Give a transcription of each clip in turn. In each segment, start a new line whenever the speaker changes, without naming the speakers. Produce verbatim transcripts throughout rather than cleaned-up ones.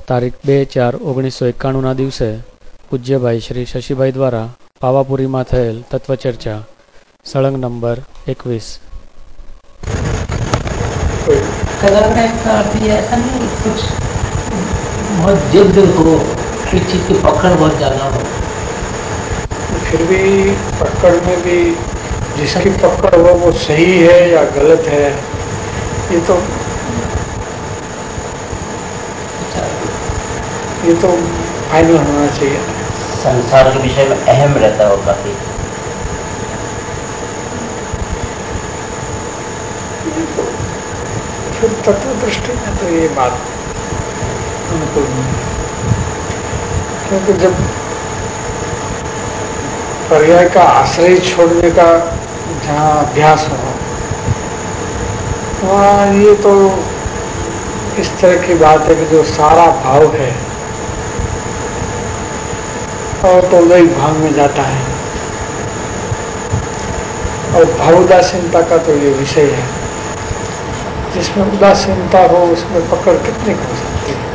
તારીખ બે ચાર ઓગણીસો એકાણુંના દિવસે પૂજ્યભાઈ શ્રી શશીભાઈ દ્વારા પાવાપુરીમાં થયેલ તત્વચર્ચા સળંગ નંબર એકવીસ।
बहुत जिद हो, किसी चीज की पकड़ बहुत ज्यादा हो,
फिर भी पकड़ में भी जिसकी पकड़ हो वो सही है या गलत है, ये तो ये तो फाइनल होना चाहिए।
संसार के विषय में अहम रहता हो काफी।
फिर तत्व दृष्टि में तो ये बात अनुकूल नहीं, क्योंकि जब पर्याय का आश्रय छोड़ने का जहाँ अभ्यास हो वहाँ ये तो इस तरह की बात है कि जो सारा भाव है और तो वही भाव में जाता है, और भाव उदासीनता का तो ये विषय है। जिसमें उदासीनता हो उसमें पकड़ कितनी हो सकती है।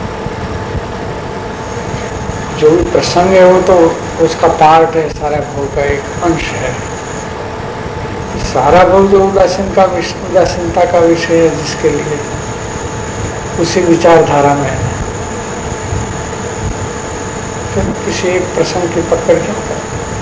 जो भी प्रसंग है वो तो उसका पार्ट है, सारा भाव का एक अंश है। सारा भाव जो उदासीन का उदासीनता का विषय है, जिसके लिए उसी विचारधारा में है, फिर किसी एक प्रसंग की पकड़ क्यों कर।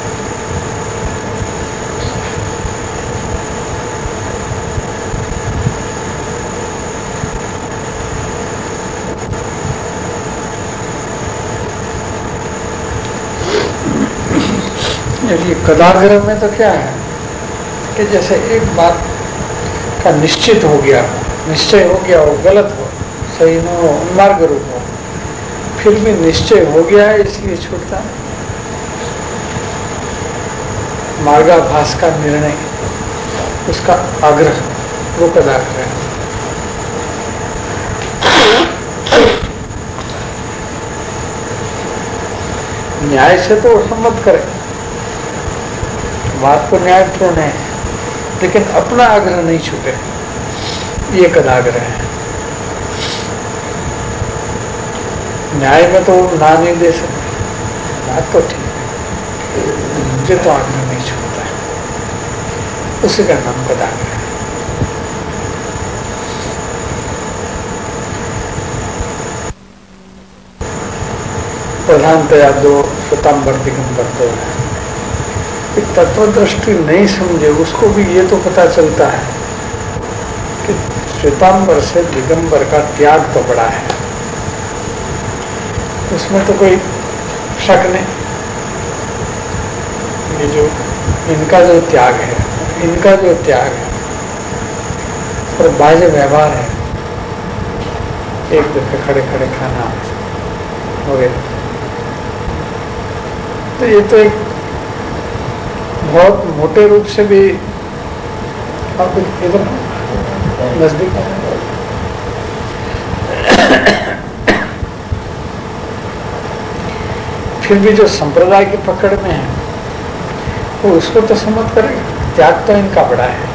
ये कदाग्रह में तो क्या है कि जैसे एक बात का निश्चित हो गया, निश्चय हो गया हो, गलत हो, सही न हो, मार्ग रूप हो, फिर भी निश्चय हो गया है इसलिए छूटता है। मार्गाभास का निर्णय, उसका आग्रह, वो कदाग्रह है। न्याय से तो सम्मत करे, बात को न्यायपूर्ण है, लेकिन अपना आग्रह नहीं छूटे, ये कदाग्रह है। न्याय में तो ना नहीं दे सकते, बात तो ठीक है, मुझे तो आग्रह नहीं छूटता है, उसी का नाम कदाग्रह है। प्रधानतया दो स्वतंत्र दिगंबर दो है। तत्व दृष्टि नहीं समझे उसको भी ये तो पता चलता है कि श्वेतांबर से दिगंबर का त्याग तो बड़ा है, उसमें तो कोई शक नहीं। ये जो इनका जो त्याग है, इनका जो त्याग है और बाह्य व्यवहार है, एक दफे खड़े खड़े खाना वगैरह, तो ये तो एक बहुत मोटे रूप से भी आप इधर नजदीक फिर भी जो संप्रदाय की पकड़ में है वो उसको तो सम्मत करेगा। त्याग तो इनका बड़ा है,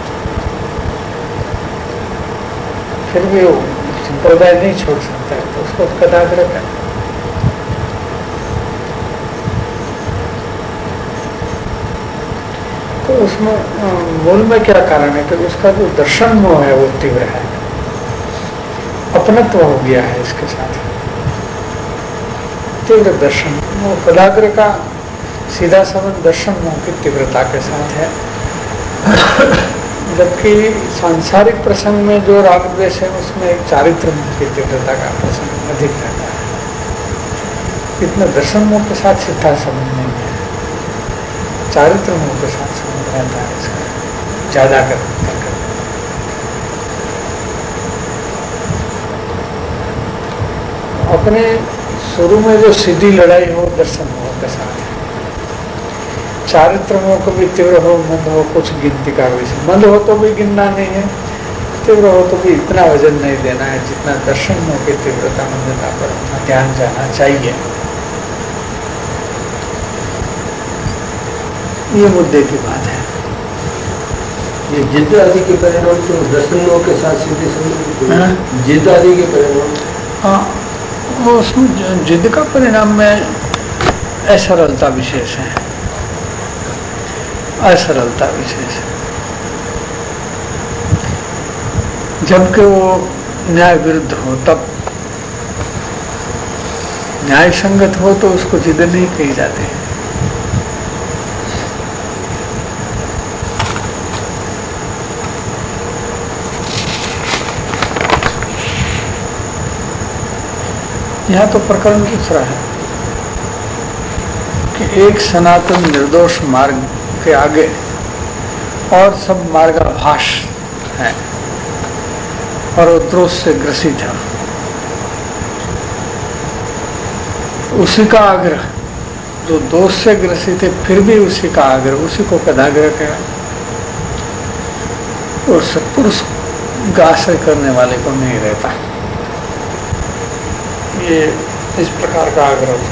फिर भी वो संप्रदाय नहीं छोड़ सकता है, तो उसको कदाग्रह है। तो उसमें मूल में क्या कारण है कि उसका जो दर्शन मोह है वो तीव्र है, अपनत्व हो गया है इसके साथ, तीव्र दर्शन। वो कदाग्रह का सीधा संबंध दर्शन मोह की तीव्रता के साथ है, जबकि सांसारिक प्रसंग में जो राग द्वेष है उसमें एक चारित्र मोह की तीव्रता का प्रसंग अधिक रहता है। इतना दर्शन मोह के साथ सीधा संबंध नहीं है, चारित्र मोह के साथ संबंध रहता है इसका ज्यादा कर, कर, कर। अपने शुरू में जो सीधी लड़ाई हो दर्शन मोह के साथ है, चारित्र मोह को भी तीव्र हो मंद हो कुछ गिनती का विषय, मंद हो तो भी गिनना नहीं है, तीव्र हो तो भी इतना वजन नहीं देना है जितना दर्शन मोह की तीव्रता मंदता पर ध्यान जाना चाहिए। ये मुद्दे की बात है।
ये जिद आदि के परिणाम तो दर्शन मोह के साथ सीधे संबंध, जिद आदि के परिणाम।
हाँ, वो उसमें जिद का परिणाम में असरलता विशेष है, असरलता विशेष है। जबकि वो न्याय विरुद्ध हो, तब न्याय संगत हो तो उसको जिद नहीं कही जाती। यहां तो प्रकरण दूसरा है कि एक सनातन निर्दोष मार्ग के आगे और सब मार्गाभास है और वो दोष से ग्रसित है। उसी का आग्रह, जो दोष से ग्रसित है फिर भी उसी का आग्रह, उसी को कदाग्रह कहा। और सत्पुरुष का आश्रय करने वाले को नहीं रहता। ये इस प्रकार का आग्रह।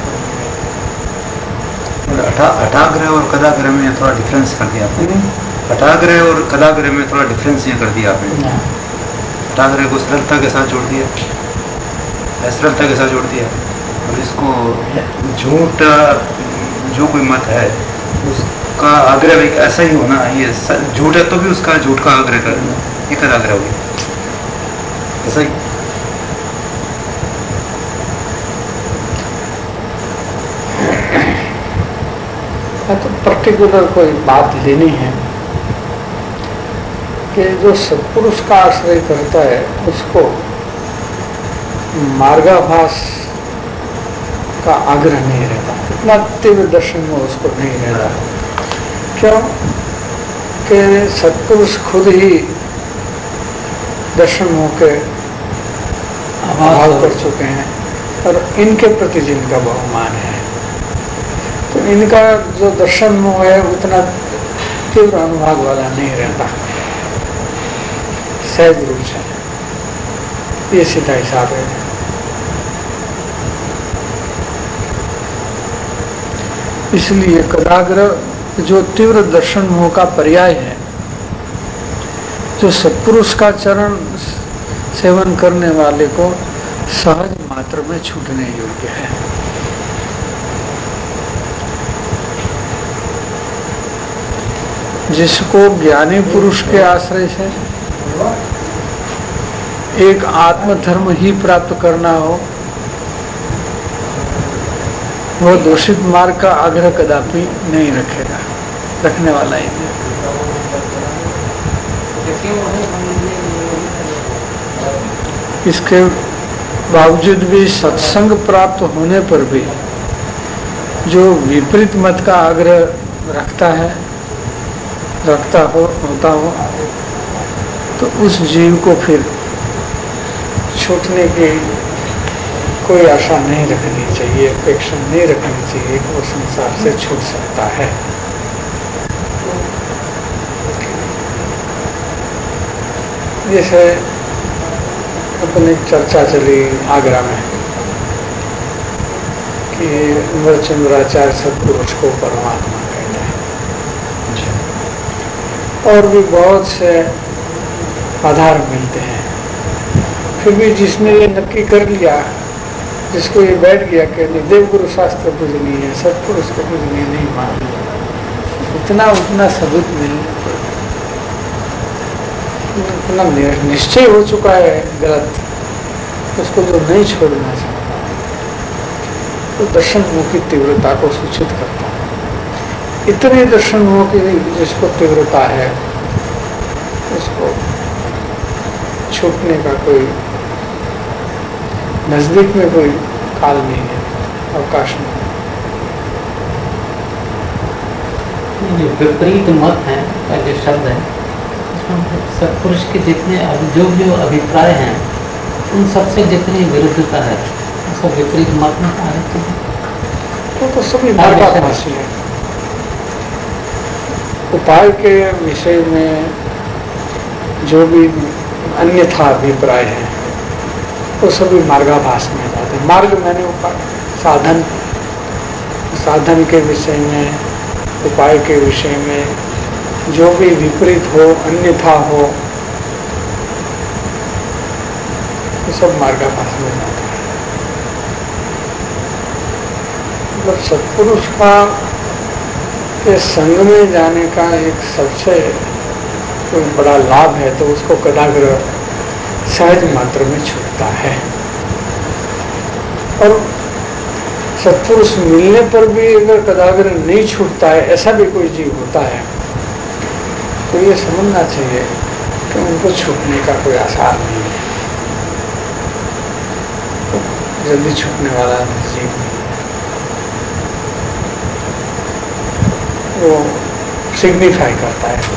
हठाग्रह और कदाग्रह में थोड़ा डिफरेंस कर दिया आपने। हठाग्रह और कदाग्रह में थोड़ा डिफरेंस ये कर दिया आपने। हठाग्रह को सरलता के साथ जोड़ दिया, असरलता के साथ जोड़ दिया, और इसको झूठ जो कोई मत है उसका आग्रह भी ऐसा ही होना, ये झूठ है तो भी उसका झूठ का आग्रह करना, ये कदाग्रह हो गया। ऐसा ही
तो पर्टिकुलर कोई बात लेनी है कि जो सत्पुरुष का आश्रय करता है उसको मार्गाभास का आग्रह नहीं रहता, इतना तीव्र दर्शन में उसको नहीं रहता। क्यों कि सत्पुरुष खुद ही दर्शन होकर अभाव कर चुके हैं और इनके प्रति जिनका बहुमान है, तो इनका जो दर्शन मोह है उतना तीव्र अनुभाग वाला नहीं रहता, सहज रूप से। ये सीधा हिसाब है। इसलिए कदाग्रह जो तीव्र दर्शन मोह का पर्याय है, जो सत्पुरुष का चरण सेवन करने वाले को सहज मात्र में छूटने योग्य है। जिसको ज्ञानी पुरुष के आश्रय से एक आत्मधर्म ही प्राप्त करना हो, वह दूषित मार्ग का आग्रह कदापि नहीं रखेगा, रखने वाला ही नहीं। इसके बावजूद भी सत्संग प्राप्त होने पर भी जो विपरीत मत का आग्रह रखता है, रखता हो होता हो, तो उस जीव को फिर छूटने की कोई आशा नहीं रखनी चाहिए, अपेक्षा नहीं रखनी चाहिए कि वो संसार से छूट सकता है। जैसे अपनी चर्चा चली आगरा में कि अमरचंद्राचार्य सत्पुरुष को परमात्मा कहते हैं, और भी बहुत से आधार मिलते हैं। फिर भी जिसने ये नक्की कर लिया, जिसको ये बैठ गया कि देवगुरु शास्त्र पूजनीय है, सत्पुरुष को पूजनीय नहीं मान, इतना उतना सबूत मिलने पर इतना निश्चय हो चुका है गलत, उसको जो नहीं छोड़ना चाहता, तो दर्शन मोह की तीव्रता को सूचित करता है। इतने दर्शन मोह की जिसको तीव्रता है, उसको छूटने का कोई नजदीक में कोई काल नहीं है, अवकाश नहीं।
जो विपरीत मत है का जो शब्द है, इसमें सत्पुरुष के जितने जो जो अभिप्राय हैं, उन सबसे जितनी विरुद्धता है, सब विपरीत मत में आ रहे हैं।
तो, तो सभी मार्गाभासी है। उपाय के विषय में जो भी अन्यथा अभिप्राय है, वो सभी मार्गाभास में जाते हैं। मार्ग मैंने उपाय, साधन, साधन के विषय में, उपाय के विषय में जो भी विपरीत हो, अन्यथा हो, वो सब मार्गाभास में जाता है। पर सत्पुरुष का के संग में जाने का एक सबसे कोई बड़ा लाभ है तो उसको कदाग्रह सहज मात्र में छूटता है। और सत्पुरुष मिलने पर भी अगर कदाग्रह नहीं छूटता है, ऐसा भी कोई जीव होता है, तो ये समझना चाहिए कि उनको छूटने का कोई आसार नहीं है, तो जल्दी छूटने वाला जीव नहीं, वो सिग्निफाई करता है।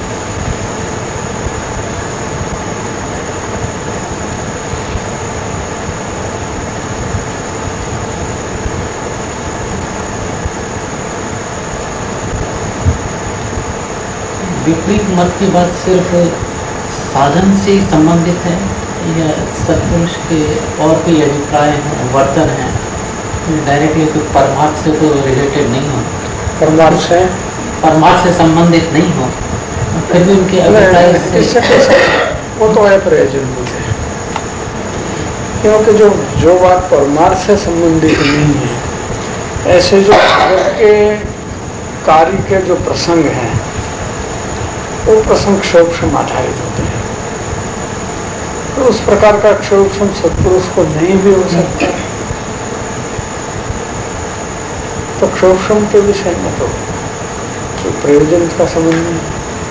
विपरीत मत की बात सिर्फ साधन से ही संबंधित है या सत्पुरुष के और कोई अभिप्राय हैं, वर्तन हैं, डायरेक्टली तो परमार्थ से तो रिलेटेड नहीं हो,
परमार्थ से
परमार्थ से संबंधित नहीं हो, फिर भी उनके अभिप्राय से
वो तो है प्रयोजनभूत है, क्योंकि जो जो बात परमार्थ से संबंधित नहीं है, ऐसे जो के कार्य के जो प्रसंग हैं वो प्रसंग क्षोभक्षम आधारित होते हैं, तो उस प्रकार का क्षोभक्षम सत्पुरुष को नहीं भी हो सकता, तो क्षोभक्षम के विषय में तो, तो प्रयोजन का संबंध नहीं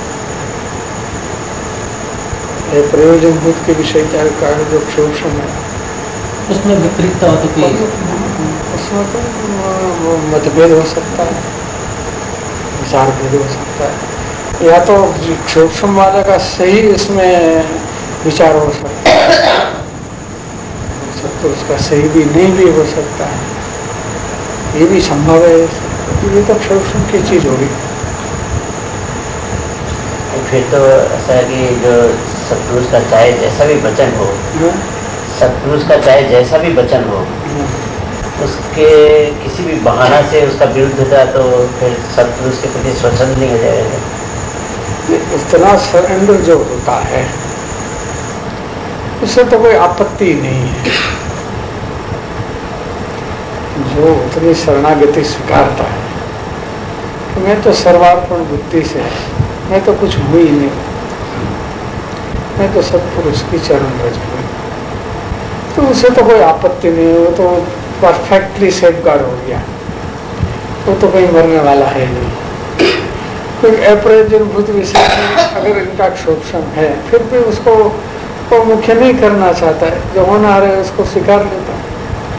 है। प्रयोजनभूत के विषय का जो क्षोभक्षम है
उसमें विपरीतता हो तो कोई
उसमें तो मतभेद हो सकता है, विचार भेद हो सकता है, या तो क्षोभक्षम वाले का सही इसमें विचार हो सकता है, तो उसका सही भी नहीं भी हो सकता है, ये भी संभव है, ये तो क्षोभक्षम की चीज होगी।
फिर तो ऐसा है कि जो सत्पुरुष का चाहे जैसा भी वचन हो, सत्पुरुष का चाहे जैसा भी वचन हो, उसके किसी भी बहाना से उसका विरुद्ध था तो फिर सत्पुरुष के प्रति स्वच्छंद नहीं हो जाएगा।
इतना सरेंडर जो होता है उससे तो कोई आपत्ति नहीं है, जो उतनी शरणागति स्वीकारता है तो मैं तो सर्वार्पण बुद्धि से, मैं तो कुछ हुई नहीं, मैं तो सत्पुरुष की चरण रज हुई, तो उसे तो कोई आपत्ति नहीं, वो तो परफेक्टली सेफगार्ड हो गया, वो तो कहीं मरने वाला है नहीं। कोई अप्रयोजनभूत विषय में अगर इनका क्षोभक्षम है फिर भी उसको वो मुख्य नहीं करना चाहता है, जो होना आ रहा है उसको स्वीकार लेता है,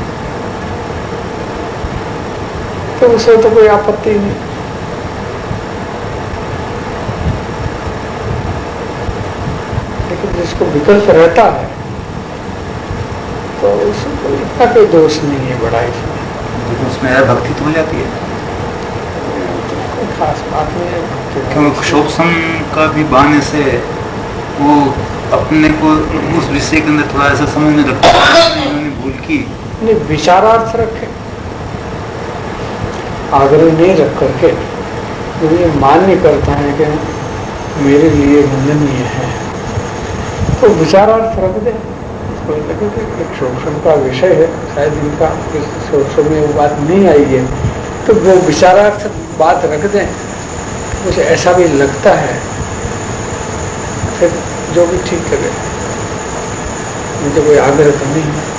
तो उसे तो कोई आपत्ति नहीं। लेकिन जिसको विकल्प रहता है तो उसको इतना कोई दोष नहीं है बड़ा इसमें,
उसमें भक्ति तो हो जाती है,
खास बात नहीं है,
क्योंकि क्षोभक्षम का भी बहाने से वो अपने को उस विषय के अंदर थोड़ा ऐसा समझने लगता है उन्होंने भूल की,
नहीं विचारार्थ रखे, आग्रह नहीं रख करके तो ये मान्य करता है कि मेरे लिए वंदनीय है, तो विचारार्थ रख दे, उसको लगे कि क्षोभक्षम का विषय है, शायद इनका क्षोभक्षम में वो बात नहीं आई है, तो वो विचारार्थ बात रख दें, मुझे ऐसा भी लगता है, फिर जो भी ठीक लगे, मुझे कोई आग्रह तो नहीं है।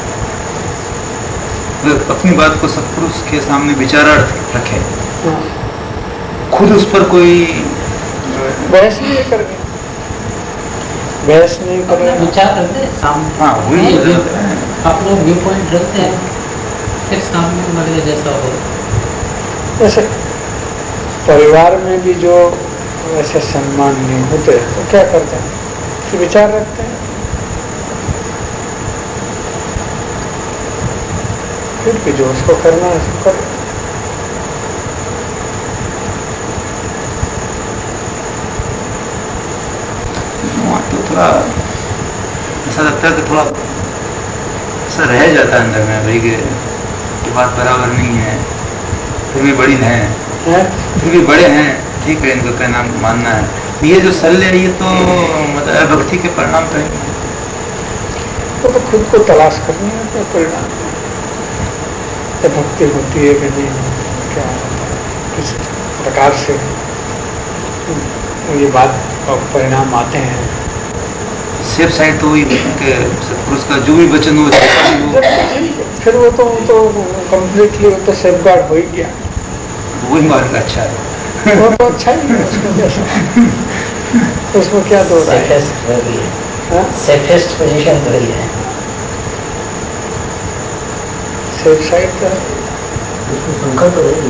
अपनी बात को सत्पुरुष के सामने विचारार्थ रखे,
हाँ।
खुद उस पर कोई
बहस नहीं करेंगे, बहस नहीं करेंगे,
विचार करते हैं सामने,
हाँ वही
अपना व्यू पॉइंट रखते हैं, फिर सामने मर्जी जैसा हो।
जैसे परिवार में भी जो ऐसे सम्मान नहीं होते तो क्या करते हैं कि विचार रखते हैं, फिर भी जो उसको करना है उसको करो।
तो थोड़ा ऐसा लगता है कि थोड़ा ऐसा रह जाता है अंदर में भाई कि ये बात बराबर नहीं है, फिर भी बड़ी हैं
है?
फिर भी बड़े हैं, ठीक है इनको क्या नाम मानना है, ये जो सल है ये तो मतलब भक्ति के परिणाम तो नहीं है,
तो, तो खुद को तलाश करनी है तो परिणाम क्या भक्ति होती है कि नहीं, क्या किस प्रकार से ये बात और परिणाम आते हैं।
सेफ साइड तो वही कि सतपुरुष का जो भी वचन हो
फिर वो तो वो तो कम्प्लीटली वो तो सेफ गार्ड हो ही गया,
वही मार्ग अच्छा है।
वो तो अच्छा ही है, उसमें कैसा उसमें क्या दो रहा है,
सेफेस्ट पोजीशन तो वही है,
सेफ साइड का
शंका तो रहेगी।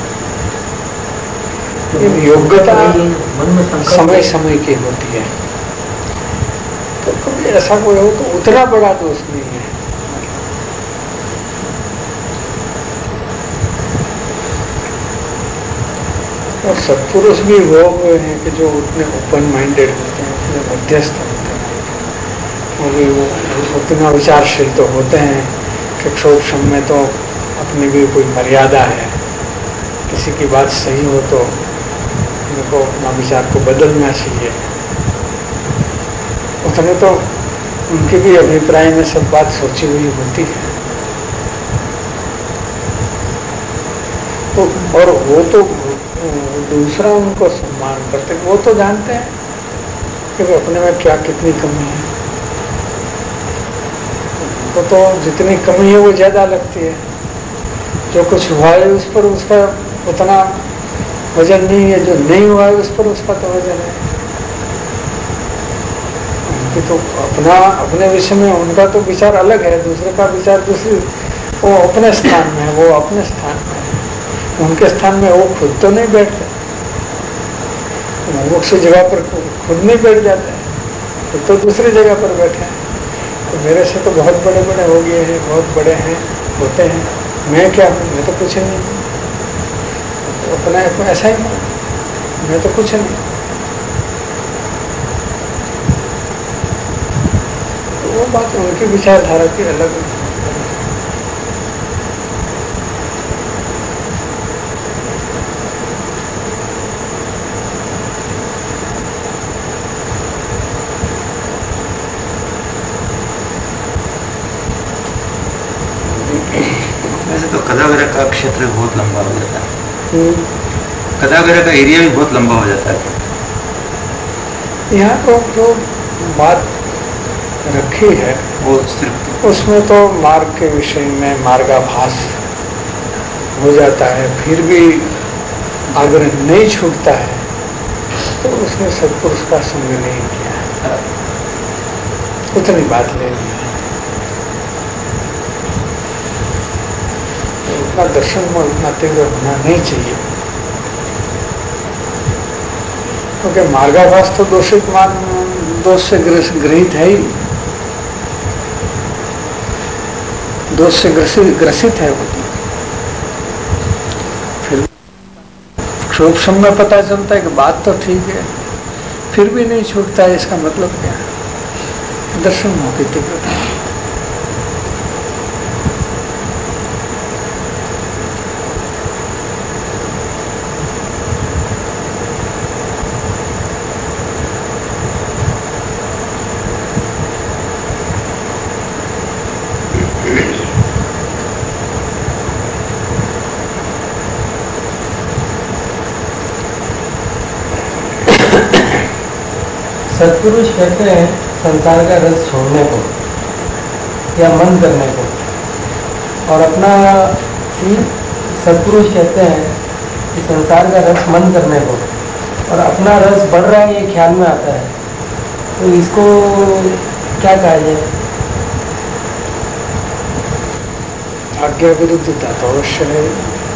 योग्यता
मन में शंका
समय समय की होती है, तो कभी ऐसा कोई हो तो उतना बड़ा दोष नहीं है। और सत्पुरुष भी वो हुए हैं कि जो उतने ओपन माइंडेड होते हैं, उतने मध्यस्थ होते हैं, वो भी वो उतना विचारशील तो होते हैं कि क्षोभ समय तो अपनी भी कोई मर्यादा है, किसी की बात सही हो तो उनको अपना विचार को बदलना चाहिए। उतने तो उनके भी अभिप्राय में सब बात सोची हुई होती है, तो और वो तो दूसरा उनको सम्मान करते, वो तो जानते हैं कि वो अपने में क्या कितनी कमी है, वो तो जितनी कमी है वो ज्यादा लगती है, जो कुछ हुआ है उस पर उसका उतना वजन नहीं है, जो नहीं हुआ है उस पर उसका तो वजन है। उनकी तो अपना अपने विषय में उनका तो विचार अलग है, दूसरे का विचार दूसरी, वो अपने स्थान में है, वो अपने स्थान में है, उनके स्थान में वो खुद तो नहीं बैठते, मुमुक्ष जगह पर खुद नहीं बैठ जाते हैं, खुद तो दूसरी जगह पर बैठे हैं। तो मेरे से तो बहुत बड़े बड़े हो गए हैं, बहुत बड़े हैं, होते हैं, मैं क्या हूँ, मैं तो कुछ नहीं हूँ, तो अपना अपना ऐसा ही हूँ, मैं तो कुछ नहीं। तो वो बात उनकी विचारधारा की अलग है।
कदागरा का क्षेत्र बहुत लंबा हो जाता है, कदागरा का एरिया भी बहुत लंबा हो जाता है।
यहाँ तो जो बात रखी है
वो सिर्फ
उसमें तो मार्ग के विषय में मार्गाभास हो जाता है, फिर भी आग्रह नहीं छूटता है, तो उसने सत्पुरुष का संग नहीं किया है, उतनी बात लेनी है। उतना दर्शन में उतना तीव्र होना नहीं चाहिए, क्योंकि मार्गाभास तो दोषित मान दोष से ग्रसित है ही, दोष से ग्रसित ग्रसित है वो। फिर क्षोभ समय पता चलता है कि बात तो ठीक है, फिर भी नहीं छूटता है, इसका मतलब क्या है? दर्शन मोह की तीव्रता।
सत्पुरुष कहते हैं संसार का रस छोड़ने को या मन करने को, और अपना सत्पुरुष कहते हैं कि संसार का रस मन करने को, और अपना रस बढ़ रहा है ये ख्याल में आता है, तो इसको क्या कहा जाए?
आज्ञा विरुद्धता तो अवश्य है,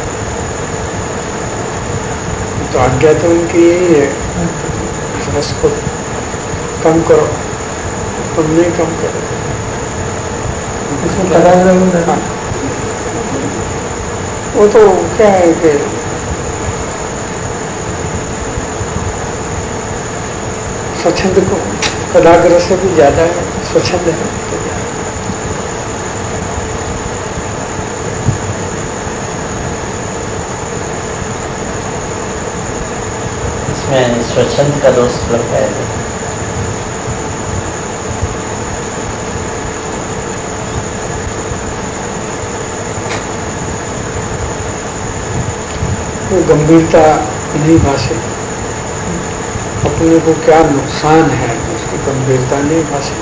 तो आज्ञा तो उनकी यही है, रस को कम करो, तुम नहीं कम करो,
इसमें कदागरा में
हाँ। वो तो क्या है कि स्वच्छंद को कदाग्र से भी ज्यादा है, स्वच्छंद है तो ज्यादा।
इसमें स्वच्छंद का दोष लगता है।
कोई गंभीरता नहीं भाषे, अपने को क्या नुकसान है उसकी गंभीरता नहीं भाषे।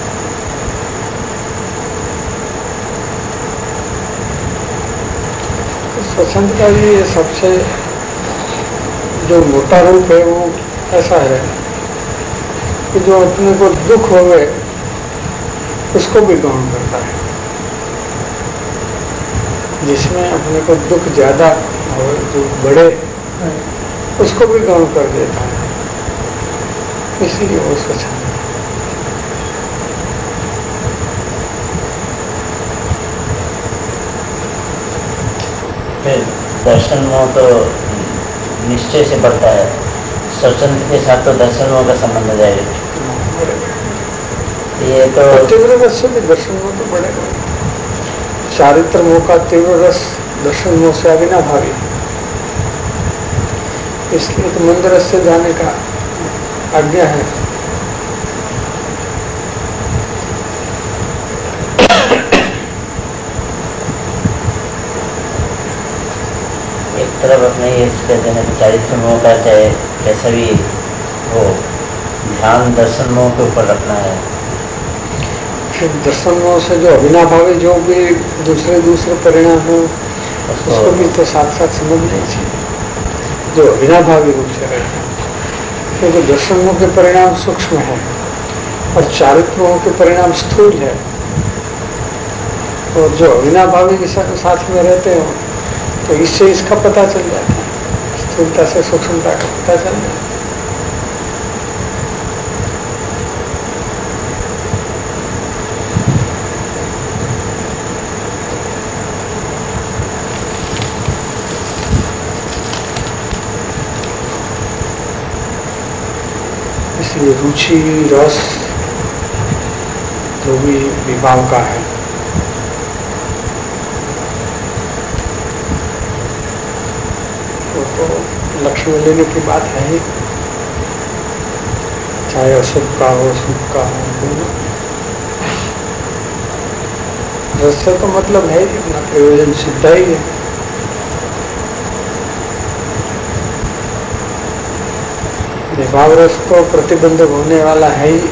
तो स्वच्छंद का ये सबसे जो मोटा रूप है वो ऐसा है कि जो अपने को दुख हो गए उसको भी गौण करता है, जिसमें अपने को दुख ज्यादा हो जो बड़े उसको भी गौण कर देता है, इसलिए वो स्वच्छंद।
फिर दर्शन मोह तो निश्चय से बढ़ता है, स्वच्छंद के साथ तो दर्शन मोह का संबंध जाएगा। ये तो
तीव्र रस से भी दर्शन मोह तो बढ़ेगा। चारित्र मोह का तीव्र रस दर्शन मोह से अविना भावी, इसलिए तो मंद रस से जाने का आज्ञा है।
एक तरफ अपने ये कहते हैं कि चारित्र मोह का चाहे कैसा भी हो, ध्यान दर्शन मोह के ऊपर रखना है।
फिर दर्शन मोह से जो अविनाभावी जो भी दूसरे दूसरे परिणाम हो उसको भी तो साथ साथ समझना चाहिए, जो अविनाभावी रूप से रहते हैं, क्योंकि दर्शन मोह के परिणाम सूक्ष्म है और चारित्र मोह के परिणाम स्थूल है। और जो अविनाभावी के साथ में रहते हो तो इससे इसका पता चल जाता है, स्थूलता से सूक्ष्मता का पता चल जाता है। इसलिए रुचि रस जो भी विभाव का है वो तो लक्ष्य में लेने की बात है ही, चाहे अशुभ का हो शुभ का हो दोनों। रस से तो मतलब है ही अपना प्रयोजन सिद्ध ही है। विभाव रस तो प्रतिबंधक होने वाला है ही।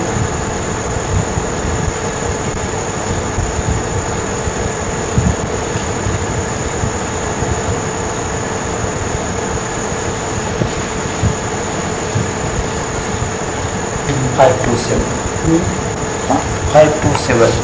Five two seven five two seven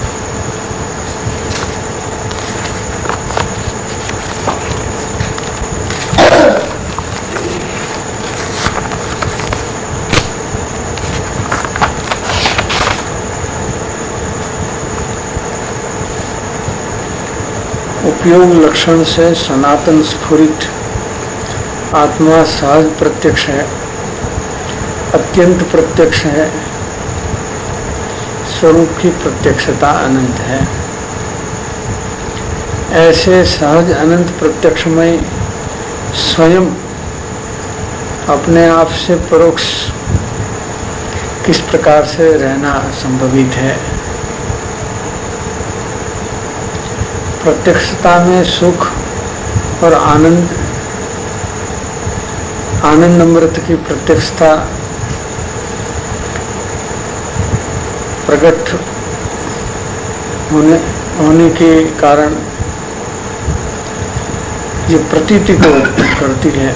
उपयोग लक्षण से सनातन स्फुरित आत्मा सहज प्रत्यक्ष है, अत्यंत प्रत्यक्ष है, स्वरूप की प्रत्यक्षता अनंत है। ऐसे सहज अनंत प्रत्यक्ष में स्वयं अपने आप से परोक्ष किस प्रकार से रहना संभवित है। प्रत्यक्षता में सुख और आनंद, आनंद अमृत की प्रत्यक्षता प्रकट होने होने के कारण ये प्रतीति को करती है,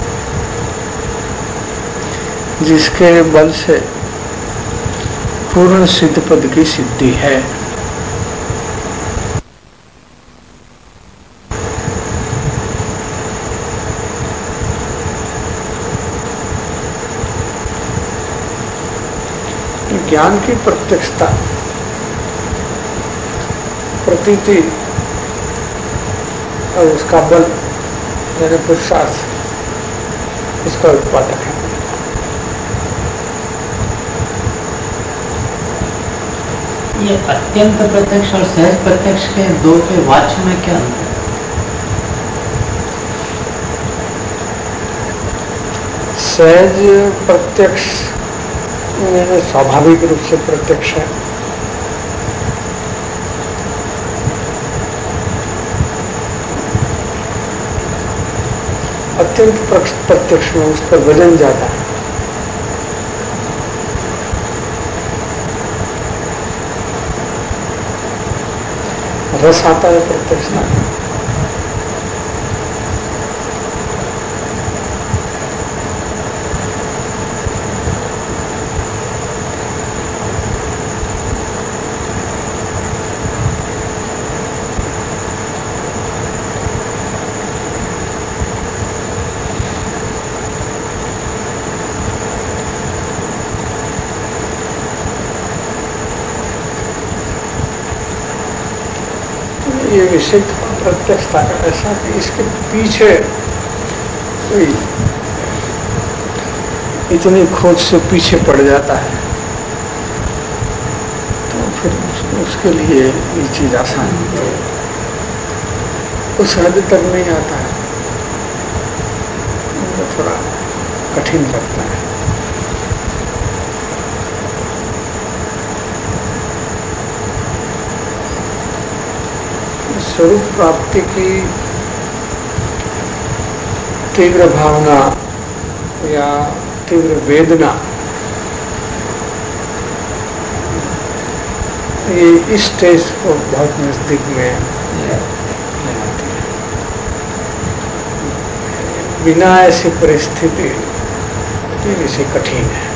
जिसके बल से पूर्ण सिद्ध पद की सिद्धि है। ज्ञान की प्रत्यक्षता प्रतीति और उसका बल यानी पुरुषार्थ इसका उत्पादक है।
ये अत्यंत प्रत्यक्ष और सहज प्रत्यक्ष के दो के वाच्य में क्या अंतर है?
सहज प्रत्यक्ष यानी स्वाभाविक रूप से प्रत्यक्ष है, अत्यंत प्रत्यक्ष में उस पर वजन जाता है। रस आता है प्रत्यक्ष में। ये विषय प्रत्यक्षता का ऐसा कि इसके पीछे कोई इतनी खोज से पीछे पड़ जाता है तो फिर उसके लिए ये चीज आसान होती है, उस हद तक नहीं आता है, तो थोड़ा कठिन लगता है। स्वरूप प्राप्ति की तीव्र भावना या तीव्र वेदना ये इस स्टेज को बहुत नजदीक में ले आती है। बिना ऐसी परिस्थिति ये विषय कठिन है।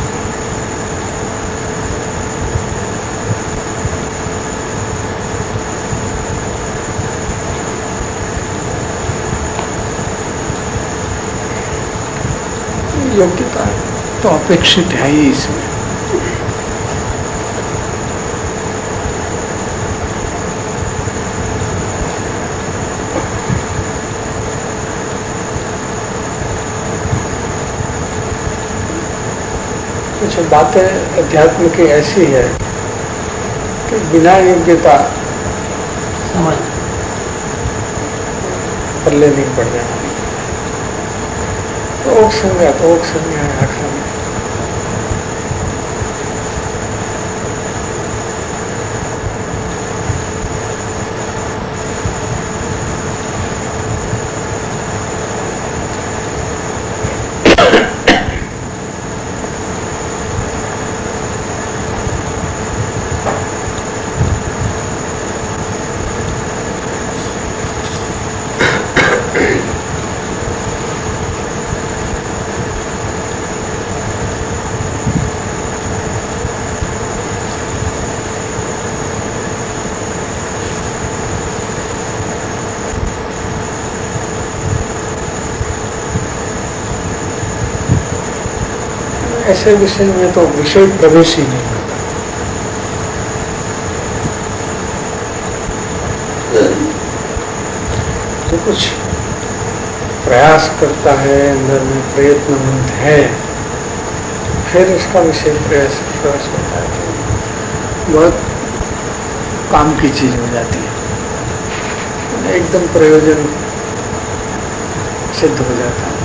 योग्यता तो अपेक्षित है ही इसमें। कुछ बातें अध्यात्म की ऐसी है कि बिना योग्यता
समझ
पल्ले नहीं पड़ जाना। तो संज्ञा तो संज्ञा रखना। ऐसे विषय में तो विषय प्रवेश ही नहीं होता। तो कुछ प्रयास करता है, अंदर में प्रयत्नमंद है, फिर उसका विषय प्रयास प्रयास होता है तो बहुत काम की चीज हो जाती है, एकदम प्रयोजन सिद्ध हो जाता है।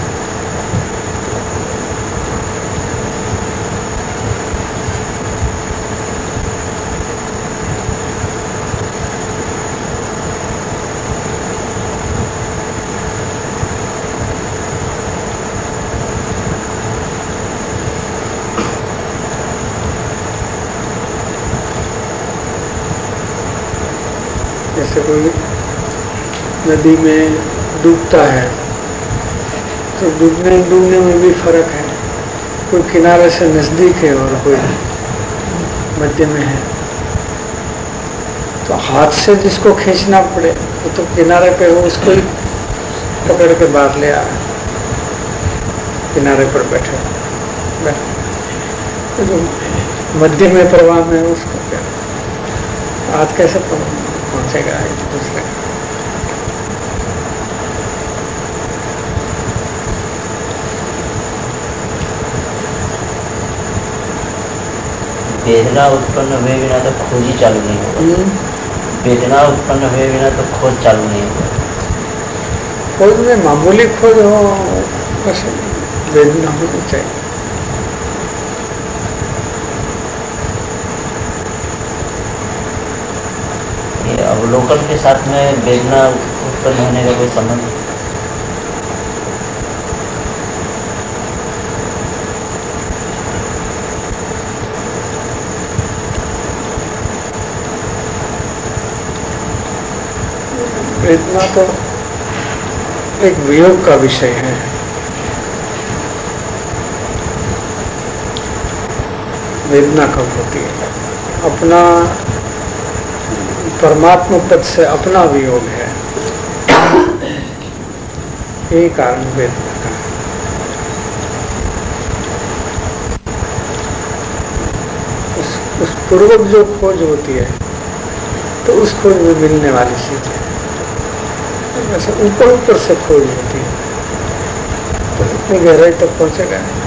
जैसे कोई नदी में डूबता है तो डूबने डूबने में भी फर्क है। कोई किनारे से नजदीक है और कोई मध्य में है, तो हाथ से जिसको खींचना पड़े वो तो किनारे पे हो, उसको ही पकड़ के बाहर ले आ रहा है, किनारे पर बैठे बैठे तो जो मध्य में प्रवाह में उसको क्या हाथ कैसे पहुंचेगा एक दूसरे।
वेदना उत्पन्न हुए बिना तो खोज ही चालू नहीं होगा। वेदना उत्पन्न हुए बिना तो खोज चालू नहीं होगा।
खोज में मामूली खोज हो बस वेदना होनी चाहिए।
ये अवलोकन के साथ में वेदना उत्पन्न होने का कोई संबंध?
वेदना तो एक वियोग का विषय है। वेदना कब होती है? अपना परमात्मा पद से अपना वियोग है, यही कारण वेदना का है। उस, उस पूर्वक जो खोज होती है तो उस खोज में मिलने वाली चीज है। वैसे ऊपर ऊपर से खोज होती है तो इतनी गहराई तक पहुंचेगा नहीं।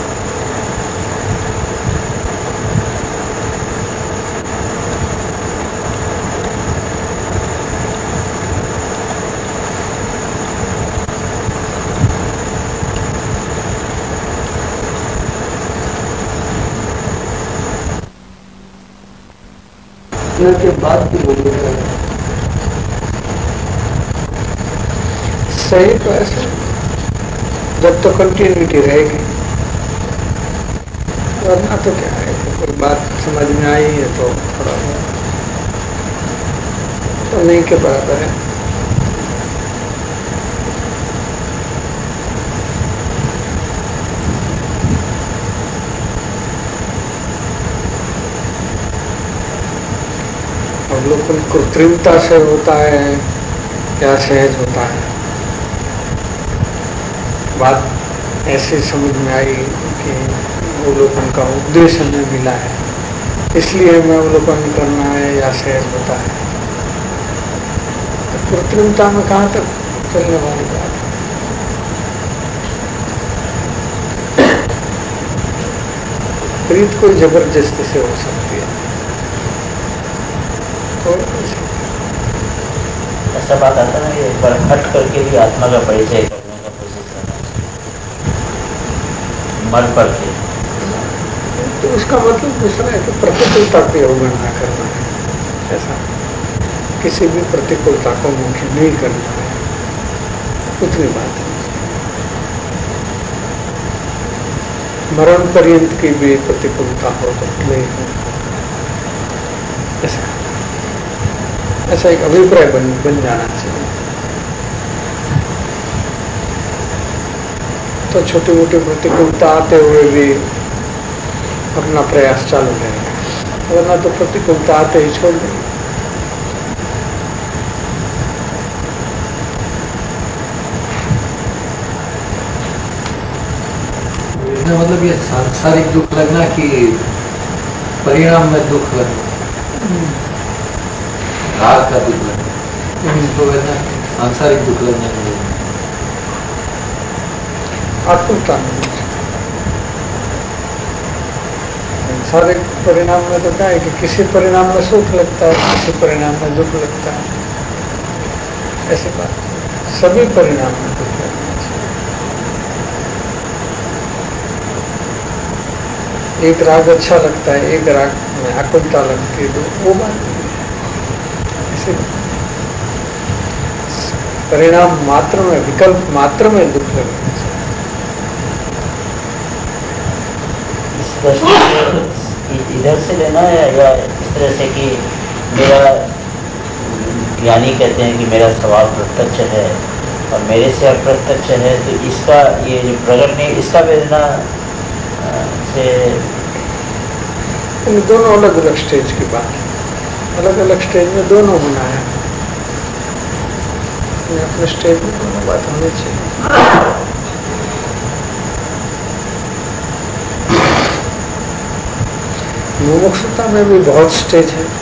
के बाद की भूमिका
सही तो ऐसे जब तो कंटिन्यूटी रहेगी, वरना तो क्या है, कोई बात समझ में आई है तो थोड़ा तो नहीं के बराबर है। अवलोकन कृत्रिमता से होता है क्या सहज होता है? बात ऐसे समझ में आई कि अवलोकन का उद्देश्य हमें मिला है, इसलिए हमें अवलोकन करना है, या सहज होता है? तो कृत्रिमता में कहाँ तक चलने वाली बात है? प्रीत कोई जबरदस्ती से हो सकती है। तो
ऐसा बात आता ना कि एक बार हट करके भी आत्मा का परिचय करने का कोशिश करना मर पड़ के,
तो उसका मतलब दूसरा है कि प्रतिकूलता की अवगणना करना है। ऐसा किसी भी प्रतिकूलता को मुख्य नहीं करना है, उतनी बात है। मरण पर्यंत की भी प्रतिकूलता हो तो नहीं हो, ऐसा ऐसा एक अभिप्राय बन बन जाना चाहिए। तो छोटी मोटी प्रतिकूलता आते हुए भी अपना प्रयास चालू रहेगा, वरना तो प्रतिकूलता आते ही छोड़ देंगे।
इसमें मतलब ये सांसारिक दुख लगना कि परिणाम में दुख लगना, राग का दुख लगना, इसको कहना सांसारिक दुख लगना नहीं।
आत्मता सांसारिक परिणाम में तो क्या है कि किसी परिणाम में सुख लगता है, किसी परिणाम में दुख लगता है, ऐसी बात। सभी परिणाम में दुख लगना चाहिए। एक राग अच्छा लगता है, एक राग में आकुलता लगती है, तो वो बात नहीं है। परिणाम मात्र में, विकल्प मात्र में दुख लगना चाहिए।
इधर से लेना है या इस तरह से कि मेरा ज्ञानी कहते हैं कि मेरा स्वभाव प्रत्यक्ष है और मेरे से अप्रत्यक्ष है, तो इसका ये जो प्रकट नहीं, इसका वेदना से
इन दोनों अलग अलग स्टेज की बात है। अलग अलग स्टेज में दोनों होना है, अपने स्टेज में दोनों बात होनी चाहिए। मुमुक्षुता में भी बहुत स्टेज है।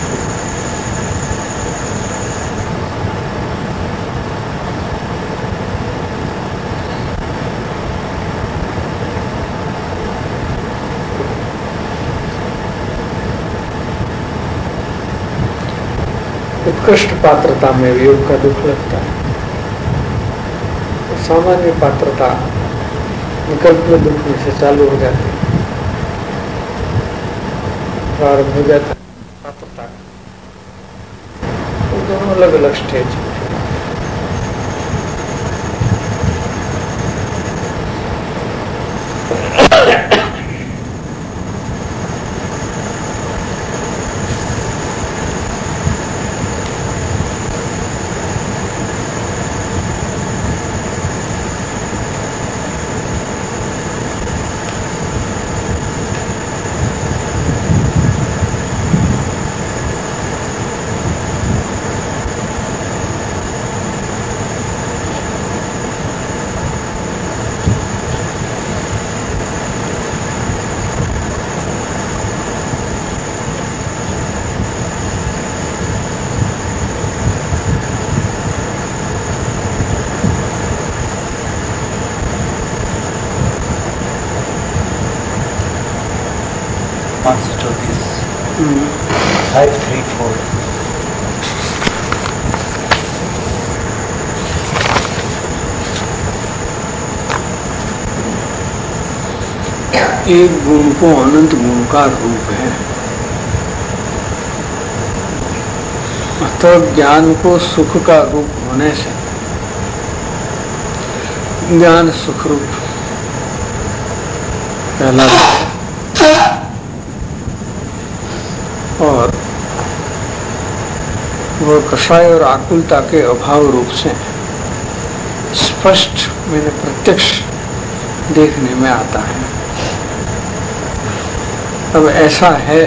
उत्कृष्ट पात्रता में वियोग का दुख लगता है, तो सामान्य पात्रता विकल्प में दुख में से चालू हो जाती है, प्रारंभ हो जाता है पात्रता का। तो दोनों अलग अलग स्टेज है।
पाँच सौ चौंतीस फाइव थ्री फोर।
एक गुण को अनंत गुण का रूप है, अतः ज्ञान को सुख का रूप होने से ज्ञान सुख रूप कहलाता है। और वह कषाय और आकुलता के अभाव रूप से स्पष्ट मैंने प्रत्यक्ष देखने में आता है। अब ऐसा है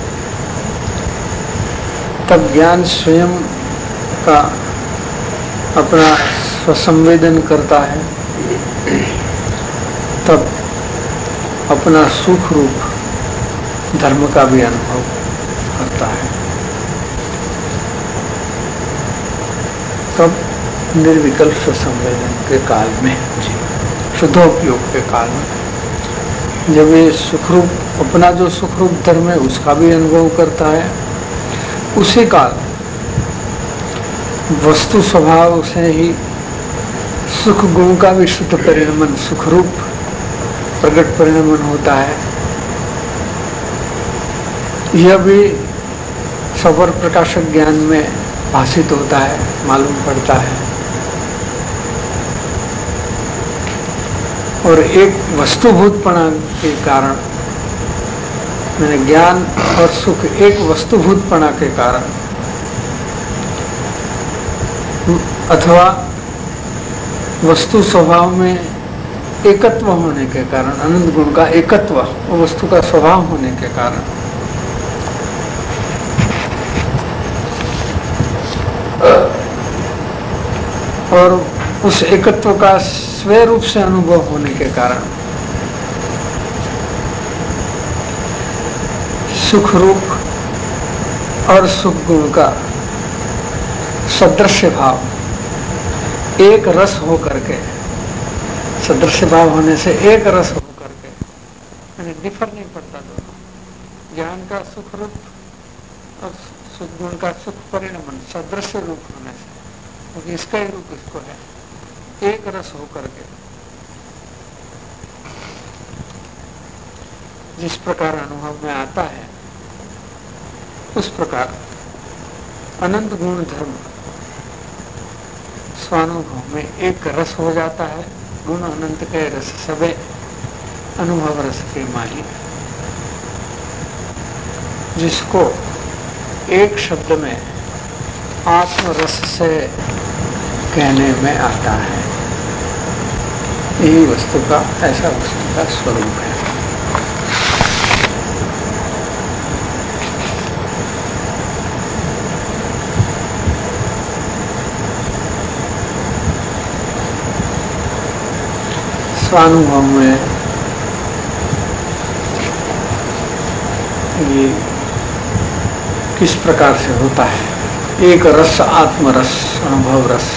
तब ज्ञान स्वयं का अपना स्वसंवेदन करता है, तब अपना सुख रूप धर्म का भी अनुभव करता है, तब निर्विकल्प स्वसंवेदन के काल में, शुद्धोपयोग के काल में, जब ये सुखरूप अपना जो सुखरूप धर्म है उसका भी अनुभव करता है, उसी काल वस्तु स्वभाव से ही सुख गुण का भी शुद्ध परिणमन सुखरूप प्रगट परिणमन होता है। यह भी सवर प्रकाशक ज्ञान में भाषित होता है, मालूम पड़ता है। और एक वस्तुभूतपना के कारण, मैंने ज्ञान और सुख एक वस्तुभूतपना के कारण अथवा वस्तु स्वभाव में एकत्व होने के कारण, अनंत गुण का एकत्व वस्तु का स्वभाव होने के कारण और उस एकत्व का स्वय रूप से अनुभव होने के कारण सुख रूप और सुख गुण का सदृश्य भाव एक रस हो करके, सदृश्य भाव होने से एक रस हो करके मैंने डिफर नहीं पड़ता दोनों। ज्ञान का सुख रूप और सुख गुण का सुख परिणमन सदृश्य रूप होने से, क्योंकि इसका ही रूप इसको है, एक रस हो करके जिस प्रकार अनुभव में आता है उस प्रकार अनंत गुण धर्म स्वानुभव में एक रस हो जाता है। गुण अनंत के रस सबे अनुभव रस के माही, जिसको एक शब्द में आत्मरस से कहने में आता है। यही वस्तु का, ऐसा वस्तु का स्वरूप है। स्वानुभव में ये किस प्रकार से होता है? एक रस, आत्मरस, अनुभव रस।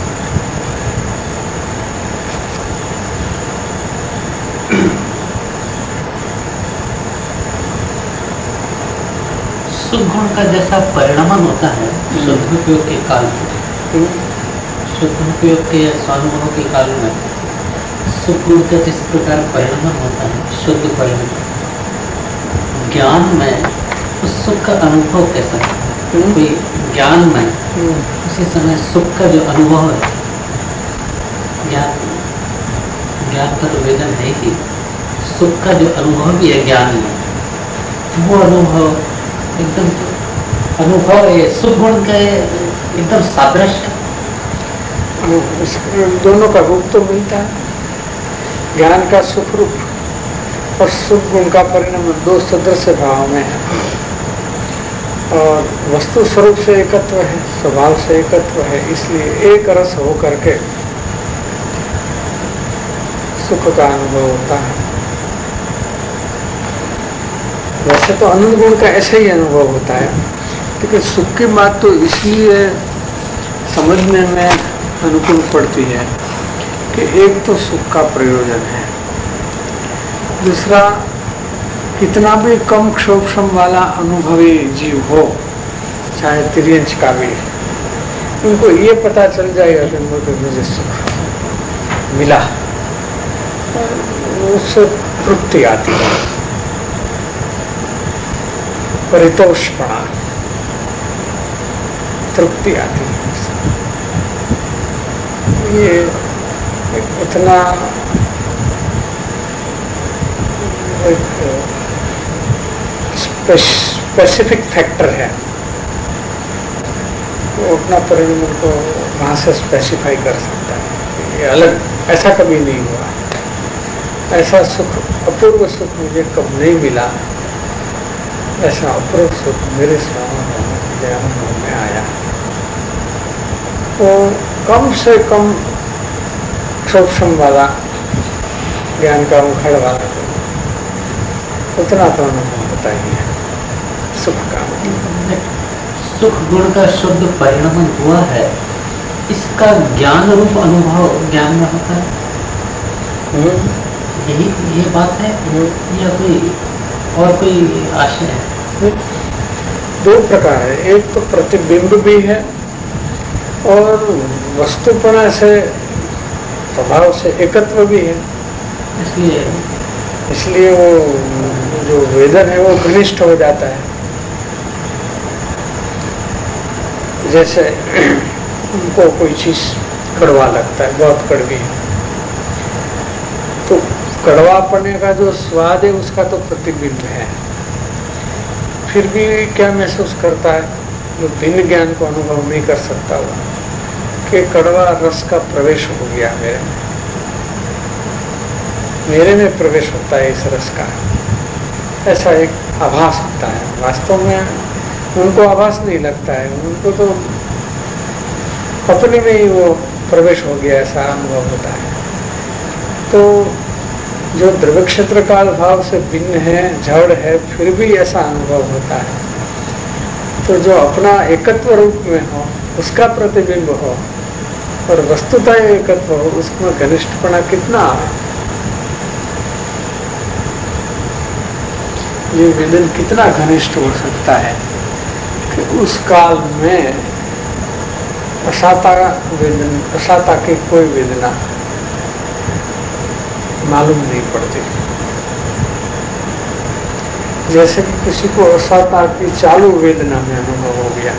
सुख गुण का जैसा परिणमन होता है शुद्धोपयोग के काल में, शुद्धोपयोग के स्वानुभव के काल में सुख गुण का जिस प्रकार परिणमन होता है शुद्ध परिणमन, ज्ञान में उस सुख का अनुभव कैसा है? कोई ज्ञान में उसी समय सुख का जो अनुभव है, ज्ञान ज्ञान का तो वेदन है ही, सुख का जो अनुभव भी है ज्ञान में, वो अनुभव एकदम अनुभव है सुख गुण का एकदम सादृश्य।
दोनों का रूप तो मिलता है, ज्ञान का सुख रूप और सुख गुण का परिणाम दो सदृश्य भाव में है, और वस्तु स्वरूप से एकत्व है, स्वभाव से एकत्व है, इसलिए एक रस हो करके सुख का अनुभव होता है। वैसे तो अनंत गुण का ऐसे ही अनुभव होता है, लेकिन सुख की बात तो इसलिए समझने में अनुकूल पड़ती है कि एक तो सुख का प्रयोजन है, दूसरा कितना भी कम क्षोभम वाला अनुभवी जीव हो, चाहे तिर्यंच का भी, उनको ये पता चल जाएगा कि उनको मुझे सुख मिला, उससे तृप्ति आती है, परितोषपणा, तृप्ति आती है। ये इतना एक स्पेसिफिक फैक्टर है, वो अपना परिणाम को वहाँ से स्पेसिफाई कर सकता है। ये अलग ऐसा कभी नहीं हुआ, ऐसा सुख, अपूर्व सुख मुझे कब नहीं मिला, ऐसा अपूर्व सुख मेरे सामने अनुभव में आया। तो कम से कम सूक्ष्म वाला ज्ञान का मुखड़ वाला उतना तो अनुभव होता ही है सुख का।
सुख गुण का शुद्ध परिणमन हुआ है, इसका ज्ञान रूप अनुभव ज्ञान में होता है, यही ये बात है या कोई और कोई आशय है?
दो प्रकार है, एक तो प्रतिबिंब भी है और वस्तुपना से स्वभाव से एकत्व भी है,
इसलिए
इसलिए वो जो वेदन है वो घनिष्ठ हो जाता है। जैसे उनको कोई चीज कड़वा लगता है, बहुत कड़वी है, तो कड़वा पड़ने का जो स्वाद है उसका तो प्रतिबिंब है, फिर भी क्या महसूस करता है जो भिन्न ज्ञान को अनुभव नहीं कर सकता हुआ कि कड़वा रस का प्रवेश हो गया मेरे में, मेरे में प्रवेश होता है इस रस का, ऐसा एक आभास होता है। वास्तव में उनको आभास नहीं लगता है, उनको तो अपने में ही वो प्रवेश हो गया ऐसा अनुभव होता है। तो जो द्रव्य क्षेत्र काल भाव से भिन्न है, जड़ है, फिर भी ऐसा अनुभव होता है। तो जो अपना एकत्व रूप में हो उसका प्रतिबिंब हो और वस्तुता एकत्व हो, उसमें घनिष्ठपना कितना आए, ये वेदन कितना घनिष्ठ हो सकता है कि उस काल में असाता वेदन असाता की कोई वेदना मालूम नहीं पड़ती। जैसे कि किसी को असाता की चालू वेदना में अनुभव हो गया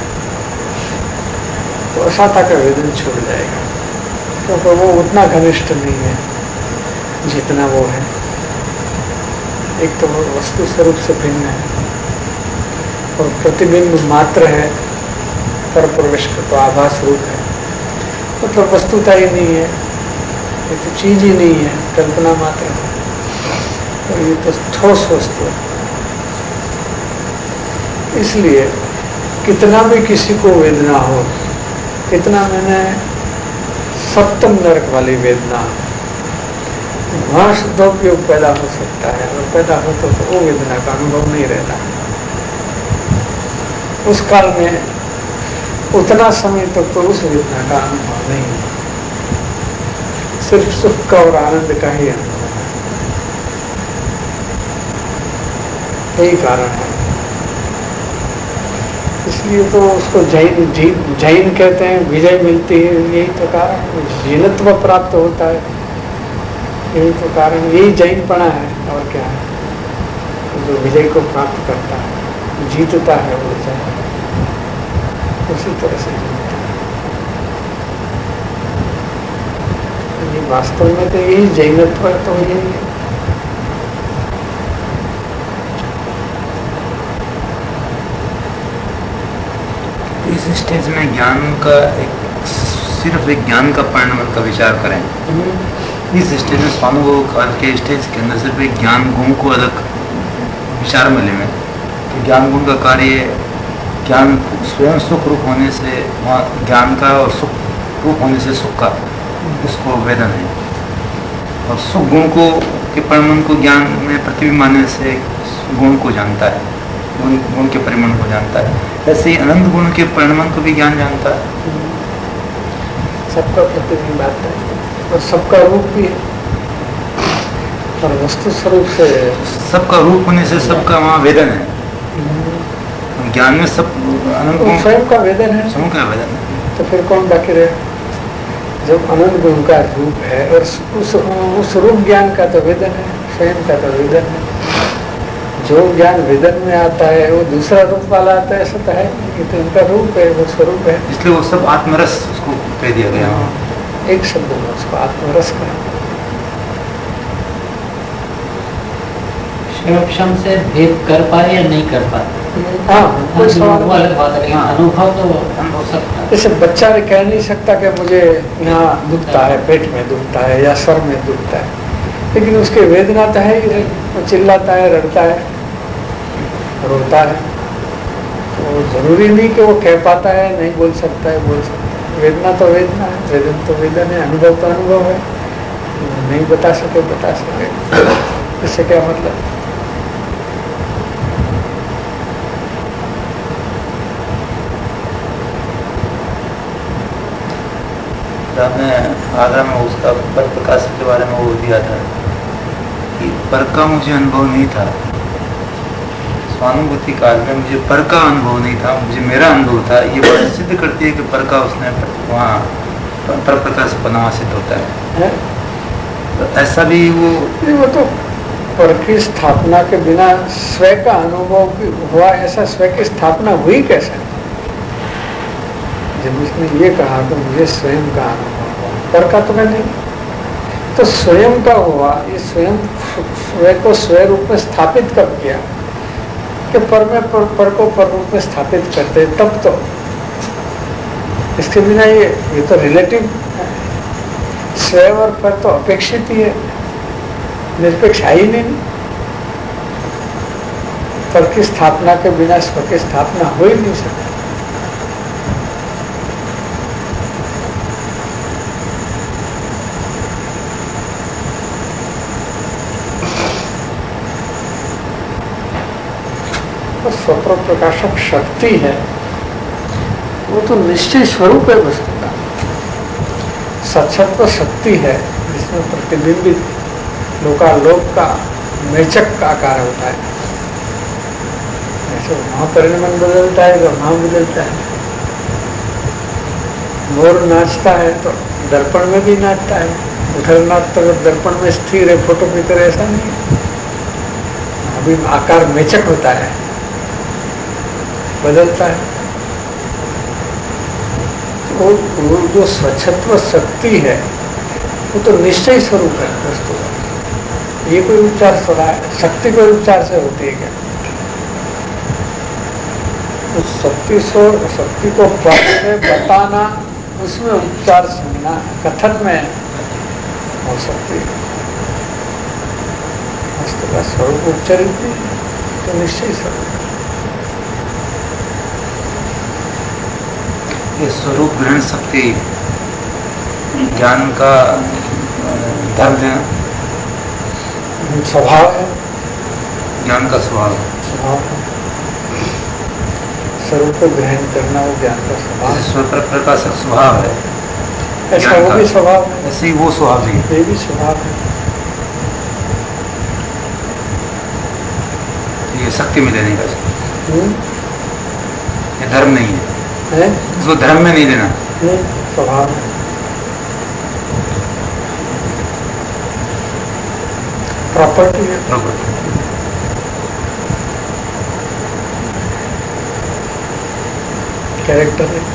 तो असाता का वेदन छूट जाएगा, क्योंकि तो वो उतना घनिष्ठ नहीं है जितना वो है। एक तो वो वस्तु स्वरूप से भिन्न है और प्रतिबिंब मात्र है, पर प्रवेश का तो आभास रूप है, मतलब तो वस्तुता ही नहीं है, ये तो चीज ही नहीं है, कल्पना मात्र है, और ये तो ठोस वस्तु है। इसलिए कितना भी किसी को वेदना हो, कितना मैंने सप्तम नरक वाली वेदना, वहां शुद्धोपयोग पैदा हो सकता है, और पैदा हो तो, तो वो वेदना का अनुभव नहीं रहता। उस काल में उतना समय तक तो, तो उस वेदना का अनुभव नहीं है, सिर्फ सुख का और आनंद का ही अनुभव है। यही कारण है, इसलिए तो उसको जैन जैन कहते हैं, विजय मिलती है, यही तो कारण, जीनत्व प्राप्त होता है, यही तो कारण, यही जैनपना है और क्या है, जो विजय को प्राप्त करता है, जीतता है वो जैन, उसी तरह से जीतता है। ये वास्तव में तो यही जैनत्व तो यही है।
इस स्टेज में ज्ञान का एक सिर्फ एक ज्ञान का परिणाम का विचार करें, इस स्टेज में स्वानुभव काल के स्टेज के अंदर सिर्फ एक ज्ञान गुण को अलग विचार में लें कि ज्ञान गुण का कार्य ज्ञान स्वयं सुख रूप होने से वहाँ ज्ञान का, और सुख रूप होने से सुख का, उसको वेदन है, और सुख गुण को के परिणाम को ज्ञान में प्रतिबिंब मानने से गुण को जानता है, गुण गुण के परिमाण को जानता है। ऐसे ही अनंत गुण के परिणाम को भी ज्ञान जानता है,
सबका प्रतिबिंब आता है और सबका रूप भी है। और वस्तु स्वरूप से
सबका रूप होने से सबका वहाँ वेदन है। ज्ञान में सब अनंत
तो स्वयं का वेदन है,
स्वयं का वेदन है।
तो फिर कौन बाकी रहे? जब अनंत गुण का रूप है और उस उस रूप ज्ञान का तो वेदन है, स्वयं का तो वेदन है। जो ज्ञान वेदन में आता है वो दूसरा रूप वाला आता है, ऐसा तो है ये तो उनका रूप है, वो स्वरूप है।
इसलिए वो सब आत्मरस उसको कह दिया गया।
एक शब्द में उसको आत्मरस कहा।
क्षम से भेद कर पाए या नहीं कर पाए,
हाँ कोई सवाल
वो अलग बात है, लेकिन अनुभव तो हो सकता है।
जैसे बच्चा कह नहीं सकता कि मुझे यहाँ दुखता है, पेट में दुखता है या सर में दुखता है, लेकिन उसके वेदना तो है ही, वो चिल्लाता है, रड़ता है, रोता है। तो जरूरी नहीं कि वो कह पाता है, नहीं बोल सकता है, बोल सकता है। वेदना तो वेदना है, वेदन तो वेदन है, अनुभव तो अनुभव है। नहीं बता सके बता सके, इससे क्या मतलब?
आपने आगरा में उसका पर प्रकाश के बारे में वो दिया था कि पर का मुझे अनुभव नहीं था, स्वानुभूति काल में मुझे पर का अनुभव नहीं था, मुझे मेरा अनुभव था। ये बात सिद्ध करती है कि पर का उसने वहाँ पर प्रकाश बनावा सिद्ध होता है,
है?
तो ऐसा भी वो
वो तो पर की स्थापना के बिना स्वयं का अनुभव हुआ, ऐसा स्वयं की स्थापना हुई कैसे? जब उसने ये कहा कि मुझे स्वयं का अनुभव हुआ, पर का तो मैं नहीं, तो स्वयं का हुआ। ये स्वयं स्वयं को स्वयं रूप में स्थापित कब किया कि पर में पर, पर को पर रूप में स्थापित करते, तब तो इसके बिना ये ये तो रिलेटिव स्वयं और पर तो अपेक्षित ही है, निरपेक्ष है ही नहीं। पर की स्थापना के बिना स्व की स्थापना हो ही नहीं सकती। तो स्वप्र प्रकाशक शक्ति है, वो तो निश्चय स्वरूप है वस्तु का। सत्सत्व शक्ति है जिसमें प्रतिबिंबित लोकालोक का मेचक का आकार होता है। ऐसे वहां परिणाम बदलता है तो वहां बदलता है। मोर नाचता है तो दर्पण में भी नाचता है, उधर नाचता है दर्पण में स्थिर है, फोटो की तरह, ऐसा नहीं है। अभी आकार मेचक होता है, बदलता है। वो, वो जो स्वच्छत्व शक्ति है वो तो निश्चय स्वरूप है वस्तु का। ये कोई उपचार थोड़ा है, शक्ति कोई उपचार से होती है क्या? उस शक्ति से शक्ति को पढ़ने बताना, उसमें उपचार सुनना, कथन में हो सकती है। वस्तु का स्वरूप उपचारित नहीं तो निश्चय स्वरूप।
ये स्वरूप ग्रहण शक्ति ज्ञान का धर्म है,
स्वभाव है,
ज्ञान का स्वभाव है।
स्वभाव है, स्वरूप को ग्रहण करना वो ज्ञान का स्वभाव है।
स्व प्रकाशक स्वभाव है,
ऐसा वो भी स्वभाव है,
ऐसे ही वो स्वभाव भी है।
ये भी स्वभाव है।
ये शक्ति में देने का, ये धर्म नहीं है,
है?
इसको धर्म में नहीं देना,
नहीं, स्वभाव है। प्रॉपर्टी है,
प्रॉपर्टी।
कैरेक्टर है।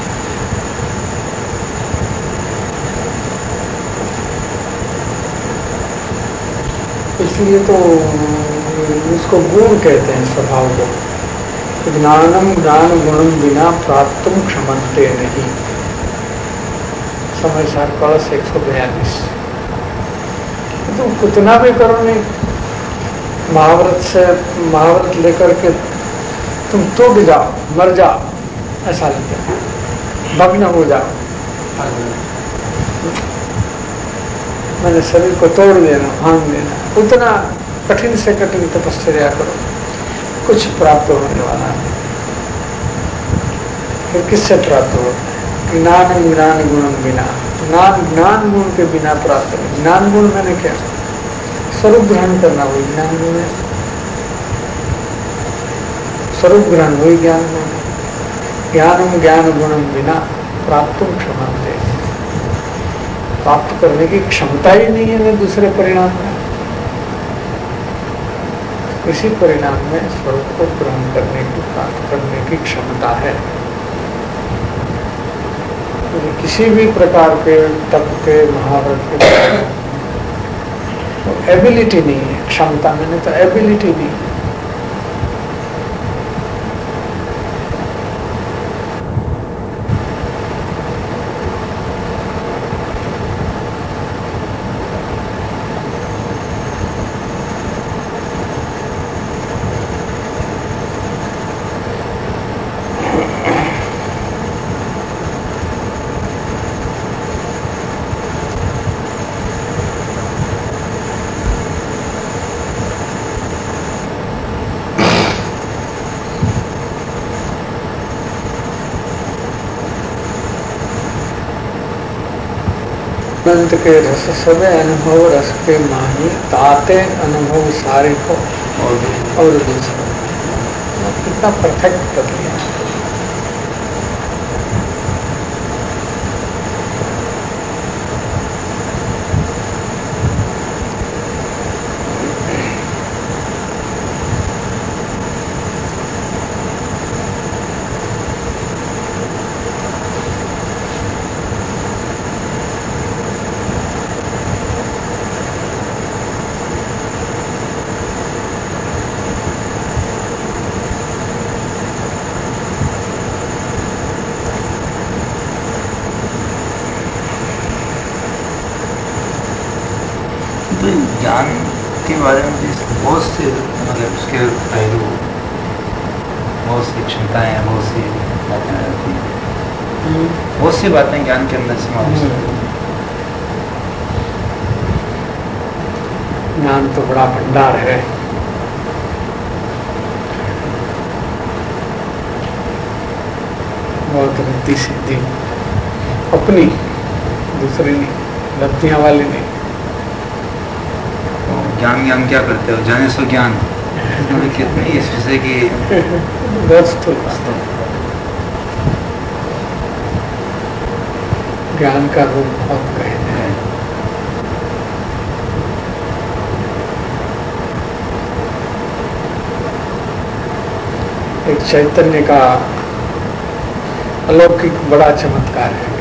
इसलिए तो उसको गुण कहते हैं स्वभाव को। ज्ञानम ज्ञान गुणम बिना प्राप्तुम क्षमन्ते नहीं। समय सार कलश एक सौ बयालीस। तुम कितना भी करो नहीं, महाव्रत से महाव्रत लेकर के तुम टूट जाओ, मर जाओ, ऐसा लगता है, भग्न हो जाओ, मैंने शरीर को तोड़ देना, भांग देना, उतना कठिन से कठिन तपस्या करो, कुछ प्राप्त होने वाला नहीं। फिर किससे प्राप्त हो? ज्ञान ज्ञान गुण बिना, ज्ञान ज्ञान गुण के बिना प्राप्त नहीं। ज्ञान गुण मैंने क्या? स्वरूप ग्रहण करना वही ज्ञान में, स्वरूप ग्रहण वही ज्ञान में। ज्ञानम ज्ञान गुणम बिना प्राप्त क्षमा दे, प्राप्त करने की क्षमता ही नहीं है मैं दूसरे परिणाम में। इसी परिणाम में स्वरूप को ग्रहण करने की, प्राप्त करने की क्षमता है। तो किसी भी प्रकार के तप के, महाव्रत के तो एबिलिटी नहीं है, क्षमता मैंने तो एबिलिटी नहीं है। अनंत के रस सबे अनुभव रस के माही ताते अनुभव सारे को और दूसरा कितना परफेक्ट कर लिया।
ज्ञान के बारे में बहुत से मतलब उसके पहलू, बहुत सी क्षमताएं हैं, बहुत सी बातें रहती हैं, बहुत सी बातें ज्ञान के अंदर समावेश हैं।
ज्ञान तो बड़ा भंडार है। बहुत रिद्धि सिद्धि अपनी, दूसरी नहीं, लब्धियां वाली नहीं।
ज्ञान ज्ञान क्या करते हो, जाने सो ज्ञान कितनी इस विषय की
ज्ञान का रूप बहुत गहन है। एक चैतन्य का अलौकिक बड़ा चमत्कार है,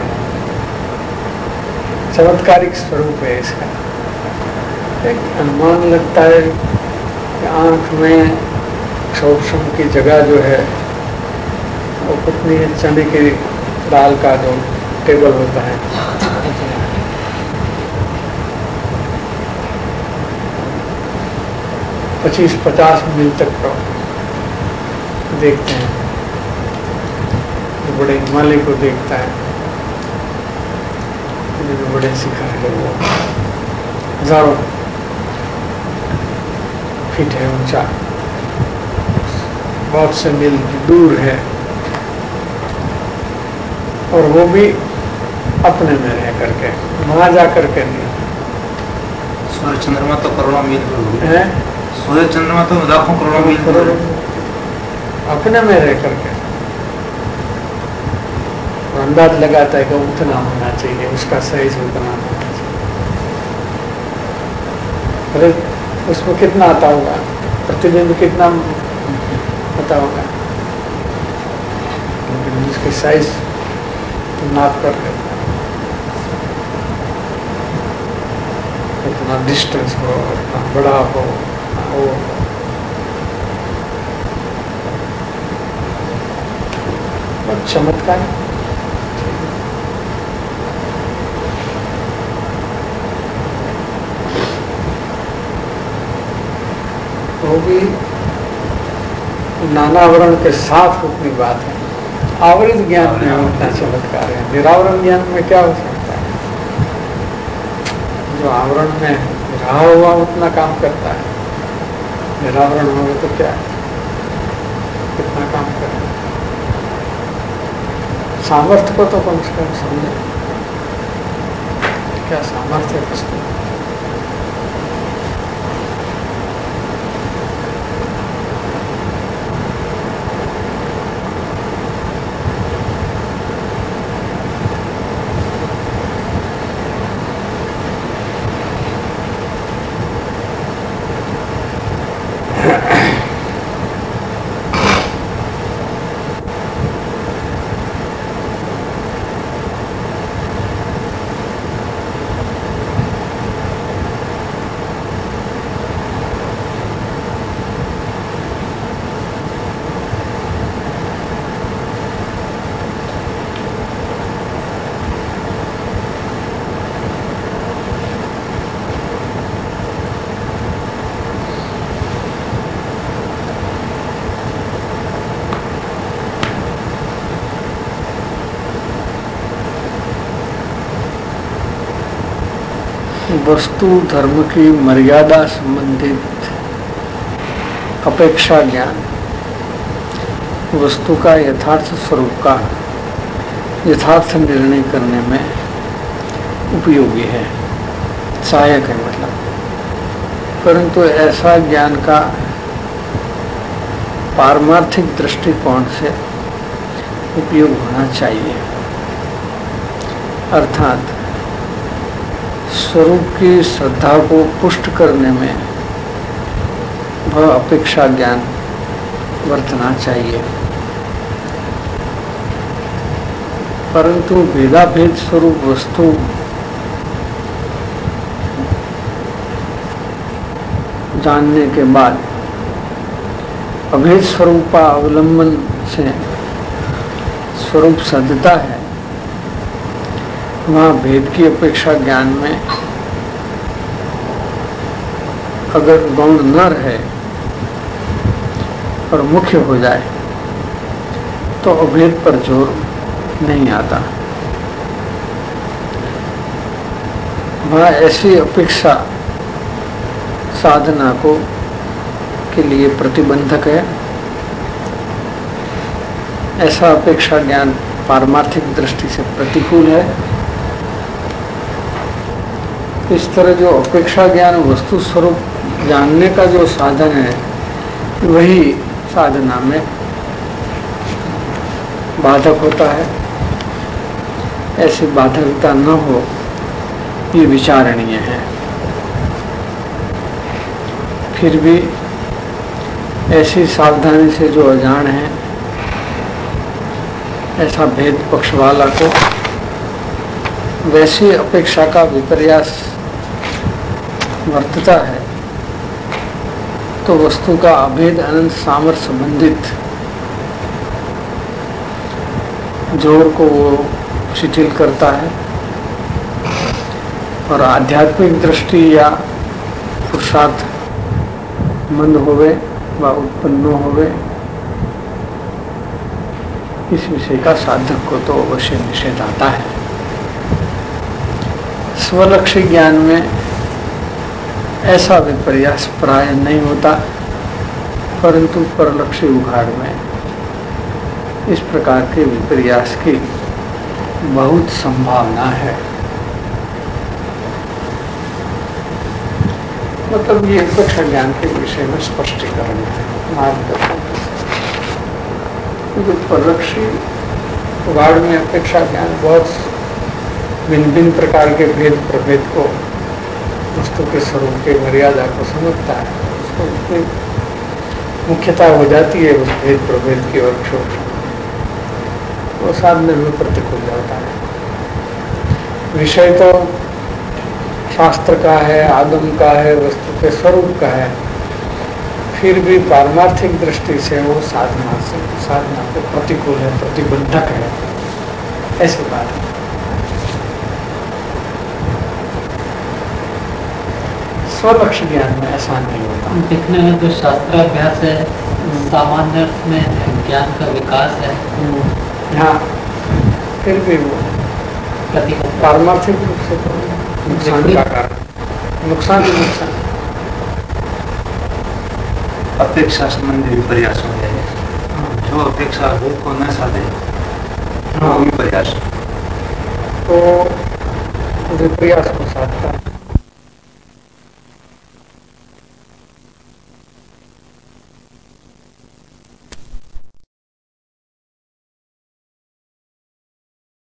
चमत्कारिक स्वरूप है इसका। एक अनुमान लगता है कि आंख में शोषण की जगह जो है वो कितनी चने की दाल का जो टेबल होता है, पच्चीस पचास मील तक का देखते हैं। जो बड़े हिमालय को देखता है, जो बड़े शिखर है वो हजारों फीट है ऊंचा, बहुत से मील दूर है, और वो भी अपने में रह करके, वहां जा करके नहीं।
सूर्य चंद्रमा तो करोड़ों मील दूर
है,
सूर्य चंद्रमा तो लाखों करोड़ों मील दूर
अपने में रह करके अंदाज लगाता है कि उतना होना चाहिए, उसका साइज उतना होना चाहिए। अरे उसमें कितना आता होगा, प्रतिबिंब कितना आता होगा, लेकिन उसके साइज नाप कर लेता है। इतना डिस्टेंस हो, इतना बड़ा हो, हो बहुत चमत्कार। वो भी नानावरण के साथ उतनी बात है। आवृत ज्ञान में उतना चमत्कार है, निरावरण ज्ञान में क्या हो सकता है? जो आवरण में रहा हुआ उतना काम करता है, निरावरण होगा तो क्या है, कितना काम करेगा। सामर्थ्य को तो कम से कम समझे, क्या सामर्थ्य है उसको। वस्तु धर्म की मर्यादा संबंधित अपेक्षा ज्ञान वस्तु का यथार्थ स्वरूप का यथार्थ निर्णय करने में उपयोगी है, सहायक है मतलब। परंतु ऐसा ज्ञान का पारमार्थिक दृष्टिकोण से उपयोग होना चाहिए, अर्थात स्वरूप की श्रद्धा को पुष्ट करने में वह अपेक्षा ज्ञान वर्तना चाहिए। परंतु भेदाभेद स्वरूप वस्तु जानने के बाद अभेद स्वरूप का अवलंबन से स्वरूप सदता है, वहाँ भेद की अपेक्षा ज्ञान में अगर गौण न रहे और मुख्य हो जाए तो अभेद पर जोर नहीं आता। वहाँ ऐसी अपेक्षा साधना को के लिए प्रतिबंधक है। ऐसा अपेक्षा ज्ञान पारमार्थिक दृष्टि से प्रतिकूल है। इस तरह जो अपेक्षा ज्ञान वस्तु स्वरूप जानने का जो साधन है, वही साधना में बाधक होता है। ऐसी बाधकता न हो, ये विचारणीय है। फिर भी ऐसी सावधानी से जो अजान है, ऐसा भेद पक्ष वाला को वैसी अपेक्षा का विपर्यास वर्तता है, तो वस्तु का अभेद अनंत सामर्थ्य संबंधित जोर को वो शिथिल करता है और आध्यात्मिक दृष्टि या पुरुषार्थ मंद होवे व उत्पन्न होवे, इस विषय का साधक को तो अवश्य निषेध आता है। स्वलक्ष्य ज्ञान में ऐसा विपर्यास प्राय नहीं होता, परंतु परलक्ष्य उघाड़ में इस प्रकार के विपर्यास की बहुत संभावना है। मतलब ये अपेक्षा ज्ञान के विषय में स्पष्टीकरण है, मार्गदर्शन। क्योंकि परलक्ष्य उघाड़ में अपेक्षा ज्ञान बहुत भिन्न भिन्न प्रकार के भेद प्रभेद को, वस्तु के स्वरूप के मर्यादा को समझता है। उसको उसमें मुख्यता हो जाती है उस भेद प्रभेद की और छोट, वो साधने में प्रतिकूल जाता है। विषय तो शास्त्र का है, आगम का है, वस्तु के स्वरूप का है, फिर भी पारमार्थिक दृष्टि से वो साधना से साधना को प्रतिकूल है, प्रतिबंधक है, ऐसी बात है। स्वलक्ष्य ज्ञान में ऐसा नहीं होता।
दिखने में जो शास्त्राभ्यास है, सामान्य अर्थ में ज्ञान का विकास है,
हाँ, फिर भी वो पारमार्थिक रूप से तो नुकसान का कारण, नुकसान ही नुकसान।
अपेक्षा संबंधी विपर्यास हो जाए, जो अपेक्षा भेद को न साधे, हाँ विपर्यास,
तो विपर्यास को साधता है।